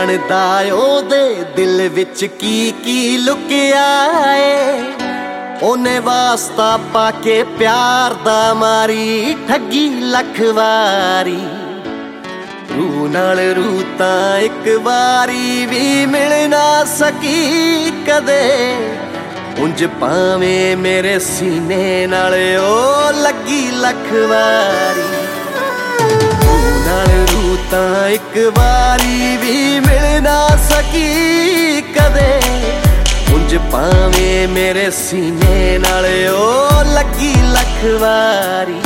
जानदा ओदे दिल विच की लुकिया है। ओने वास्ता पाके प्यार दा मारी ठगी लख वारी। रूह नाल रूह तां इक वारी भी मिल ना सकी कदे। उंज भावें मेरे सीने नाल ओ लगी लख वारी। रूह नाल रूह तां इक वारी भी मिल ना सकी कदे। उंज भावें मेरे सीने नाल ओ लगी लख वारी।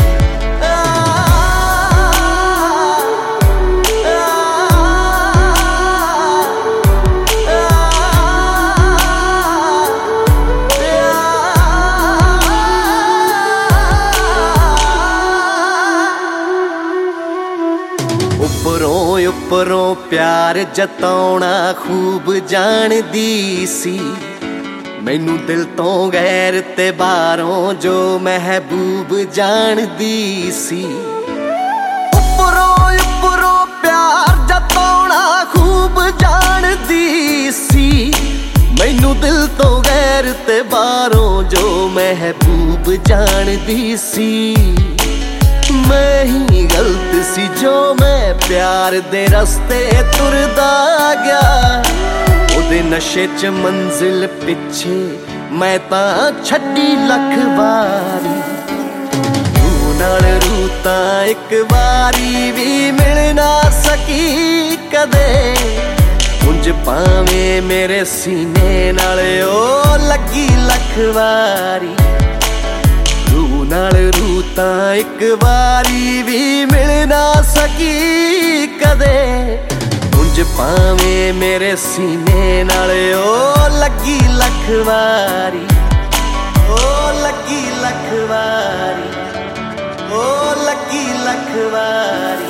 उपरों उपरों प्यार जताउणा खूब जानदी सी। मैनू दिल तो गैर ते बाहरों जो महबूब जानदी सी। उपरों उपरों प्यार जताउणा खूब जानदी सी। मैनू दिल तो गैर ते बाहरों जो महबूब जानदी सी। मैं ही गलत सी जो मैं प्यार दे रस्ते तुरदा गया। ओदे नशे च मंजिल पिछे मैं तां छड्डी लख वारी। रूह नाल रूह तां इक वारी भी मिल ना सकी कदे। उंज भावें मेरे सीने नाल ओ लगी लख वारी। रूह नाल रूह तां इक वारी भी मिल ना सकी कदे। उंज भावें मेरे सीने नाल ओ लगी लख वारी। ओ लगी लख वारी। ओ लगी लख वारी।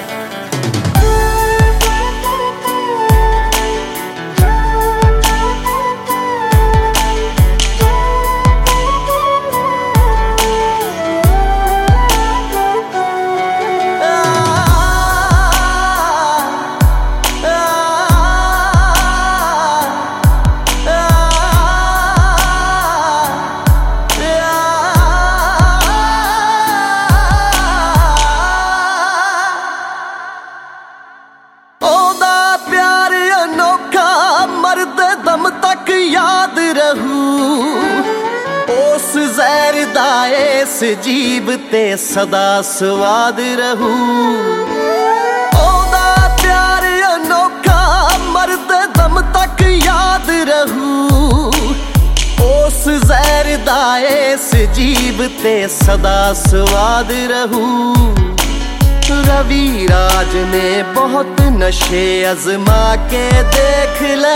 दम तक याद रहूं उस ज़हर दा इस जीब ते सदा स्वाद रहूं। ओदा प्यार अनोखा मर्द दम तक याद रहूं उस ज़हर दा इस जीब ते सदा स्वाद रहूं। रवि राज ने बहुत नशे अजमा के देख ले।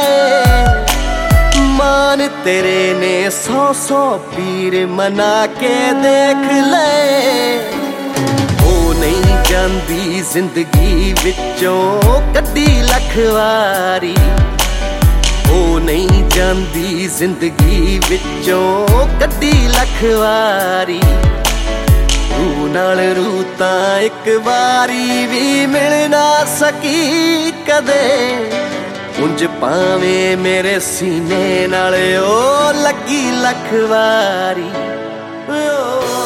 मान तेरे ने 100 पीर मना के देख ले। ओ नहीं जांदी जिंदगी विचों कड्डी लख वारी। ओ नहीं जांदी जिंदगी विचों कड्डी लख वारी। रूह नाल रूह तां इक वारी भी मिल ना सकी कदे। उंज भावें मेरे सीने नाल ओ लगी लख वारी।